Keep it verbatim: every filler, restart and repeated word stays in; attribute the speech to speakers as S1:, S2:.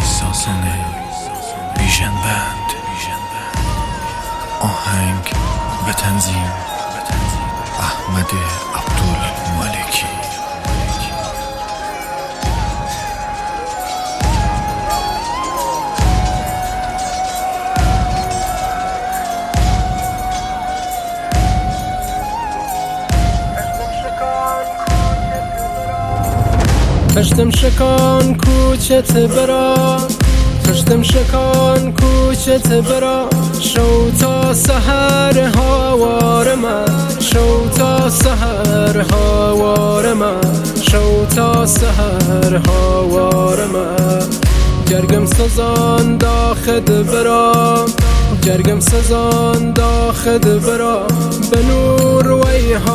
S1: ساسنه بیژن بند، آهنگ به تنظیم احمد عبدالمالکی.
S2: خشتم شکان کوچت برا، خشتم شکان کوچت برا، شو تا سحر هوار من، شو تا سحر هوار من، شو تا سحر هوار من. گرگم سزان داخد برا، گرگم سزان داخد برا، به نور ویها